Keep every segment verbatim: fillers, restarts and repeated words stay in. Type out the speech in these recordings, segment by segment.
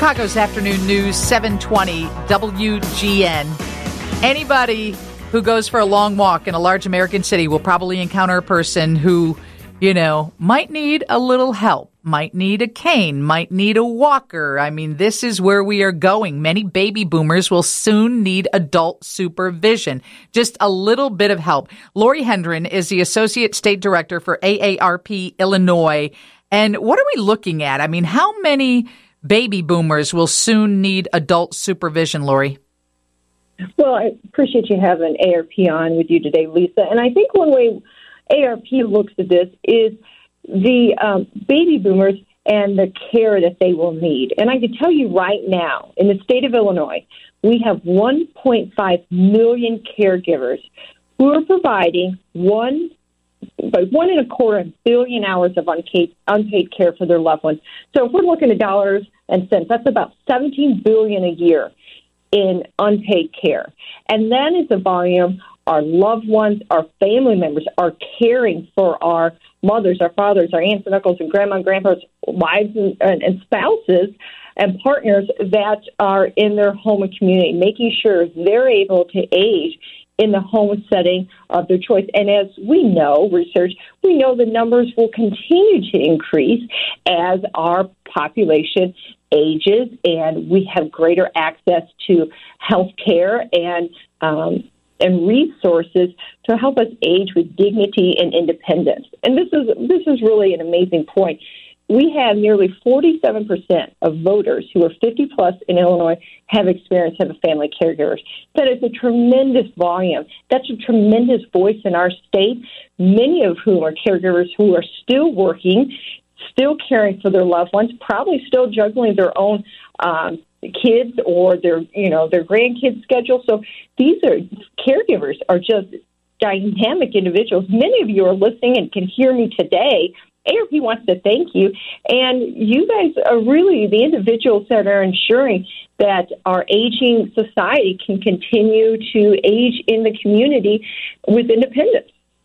Chicago's afternoon news, seven twenty W G N. Anybody who goes for a long walk in a large American city will probably encounter a person who, you know, might need a little help, might need a cane, might need a walker. I mean, this is where we are going. Many baby boomers will soon need adult supervision. Just a little bit of help. Lori Hendren is the Associate State Director for A A R P Illinois. And what are we looking at? I mean, how many baby boomers will soon need adult supervision, Lori? Well, I appreciate you having A A R P on with you today, Lisa. And I think one way A A R P looks at this is the um, baby boomers and the care that they will need. And I can tell you right now, in the state of Illinois, we have one point five million caregivers who are providing one, one and a quarter billion hours of unpaid, unpaid care for their loved ones. So if we're looking at dollars and cents, that's about seventeen billion dollars a year in unpaid care. And then it's a volume our loved ones, our family members are caring for our mothers, our fathers, our aunts and uncles and grandma and grandpas, wives and, and, and spouses and partners that are in their home and community, making sure they're able to age in the home setting of their choice. And as we know, research, we know the numbers will continue to increase as our population ages and we have greater access to health care and um, and resources to help us age with dignity and independence. And this is this is really an amazing point. We have nearly forty-seven percent of voters who are fifty plus in Illinois have experience as a family caregivers. That is a tremendous volume. That's a tremendous voice in our state, many of whom are caregivers who are still working, still caring for their loved ones, probably still juggling their own um, kids or their, you know, their grandkids' schedule. So these are caregivers are just dynamic individuals. Many of you are listening and can hear me today. A A R P wants to thank you. And you guys are really the individuals that are ensuring that our aging society can continue to age in the community with independence.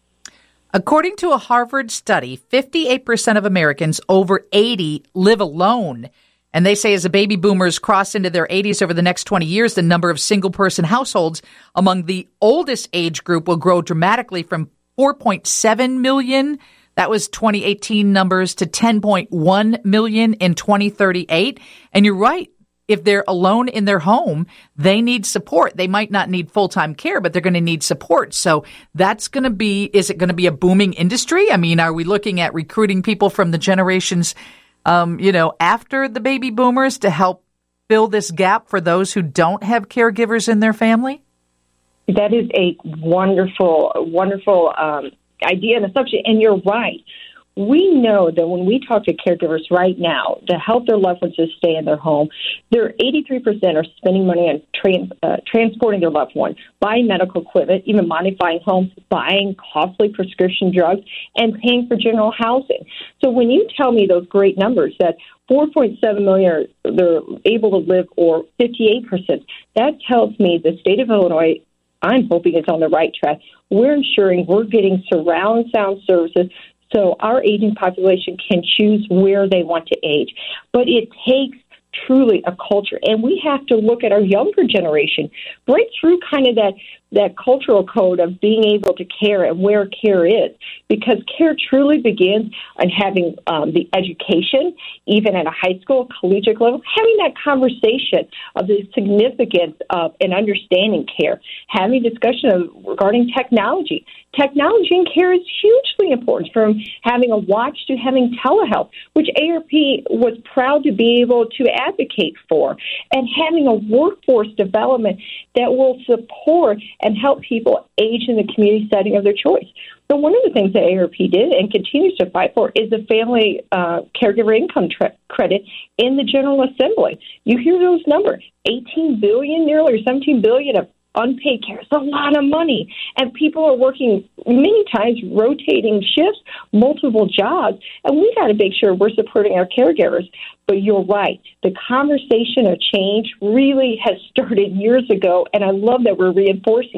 According to a Harvard study, fifty-eight percent of Americans over eighty live alone. And they say as the baby boomers cross into their eighties over the next twenty years, the number of single-person households among the oldest age group will grow dramatically from four point seven million, that was twenty eighteen numbers, to ten point one million in twenty thirty-eight. And you're right. If they're alone in their home, they need support. They might not need full-time care, but they're going to need support. So that's going to be, is it going to be a booming industry? I mean, are we looking at recruiting people from the generations, um, you know, after the baby boomers to help fill this gap for those who don't have caregivers in their family? That is a wonderful, wonderful um, idea and assumption. And you're right. We know that when we talk to caregivers right now to help their loved ones to stay in their home, they're eighty-three percent are spending money on trans, uh, transporting their loved one, buying medical equipment, even modifying homes, buying costly prescription drugs, and paying for general housing. So when you tell me those great numbers that four point seven million are they're able to live, or fifty-eight percent, that tells me the state of Illinois, I'm hoping it's on the right track. We're ensuring we're getting surround sound services so our aging population can choose where they want to age. But it takes truly a culture, and we have to look at our younger generation, break through kind of that, that cultural code of being able to care and where care is, because care truly begins on having um, the education, even at a high school, collegiate level, having that conversation of the significance of and understanding care, having discussion of, regarding technology. Technology in care is hugely important, from having a watch to having telehealth, which A A R P was proud to be able to advocate for, and having a workforce development that will support and help people age in the community setting of their choice. So one of the things that A A R P did and continues to fight for is the family uh, caregiver income tra- credit in the General Assembly. You hear those numbers, eighteen billion dollars, nearly, or seventeen billion dollars of unpaid care. It's a lot of money. And people are working many times rotating shifts, multiple jobs, and we got to make sure we're supporting our caregivers. But you're right. The conversation of change really has started years ago, and I love that we're reinforcing it.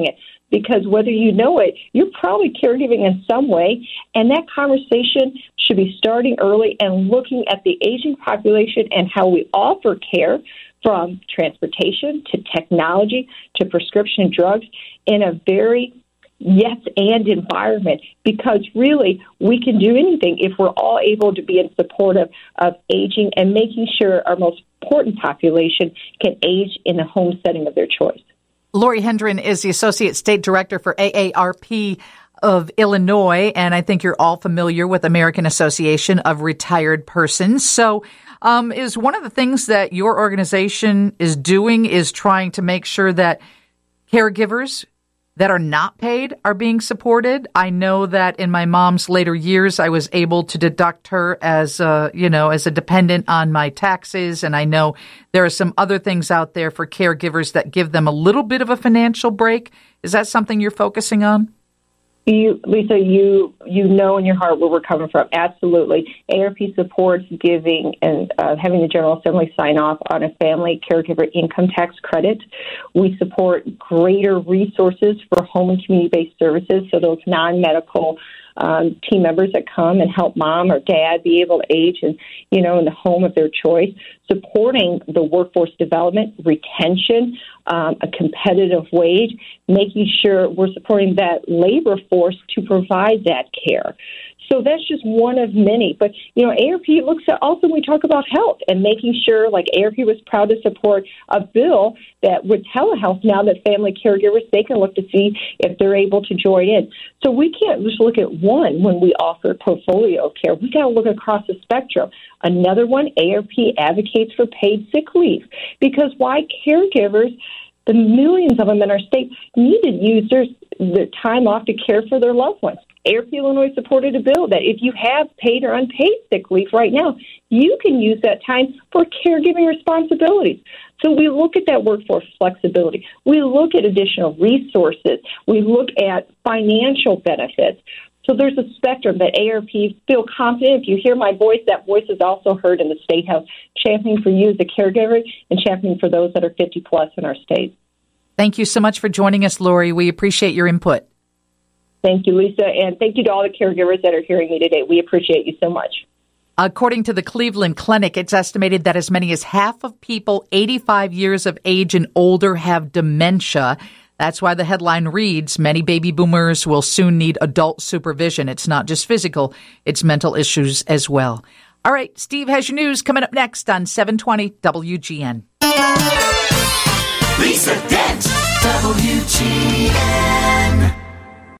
because whether you know it, you're probably caregiving in some way, and that conversation should be starting early and looking at the aging population and how we offer care, from transportation to technology to prescription drugs, in a very yes and environment, because really we can do anything if we're all able to be in support of, of aging and making sure our most important population can age in the home setting of their choice. Lori Hendren is the Associate State Director for A A R P of Illinois, and I think you're all familiar with American Association of Retired Persons. So um, is one of the things that your organization is doing is trying to make sure that caregivers that are not paid are being supported. I know that in my mom's later years, I was able to deduct her as a, you know, as a dependent on my taxes. And I know there are some other things out there for caregivers that give them a little bit of a financial break. Is that something you're focusing on? You, Lisa, you you know in your heart where we're coming from. Absolutely. A A R P supports giving and uh, having the General Assembly sign off on a family caregiver income tax credit. We support greater resources for home and community-based services, so those non-medical um, team members that come and help mom or dad be able to age and, you know, in the home of their choice, supporting the workforce development, retention, um, a competitive wage, making sure we're supporting that labor force to provide that care. So that's just one of many. But, you know, A A R P looks at also when we talk about health and making sure, like A A R P was proud to support a bill that with telehealth now that family caregivers, they can look to see if they're able to join in. So we can't just look at one when we offer portfolio care. We got to look across the spectrum. Another one, A A R P advocates for paid sick leave, because why caregivers, the millions of them in our state, need to use their, their time off to care for their loved ones. A A R P Illinois supported a bill that if you have paid or unpaid sick leave right now, you can use that time for caregiving responsibilities. So we look at that workforce flexibility. We look at additional resources. We look at financial benefits. So there's a spectrum that A A R P feel confident. If you hear my voice, that voice is also heard in the State House, championing for you as a caregiver and championing for those that are fifty plus in our state. Thank you so much for joining us, Lori. We appreciate your input. Thank you, Lisa, and thank you to all the caregivers that are hearing me today. We appreciate you so much. According to the Cleveland Clinic, it's estimated that as many as half of people eighty-five years of age and older have dementia. That's why the headline reads, many baby boomers will soon need adult supervision. It's not just physical, it's mental issues as well. All right, Steve has your news coming up next on seven twenty W G N. Lisa Dent, W G N.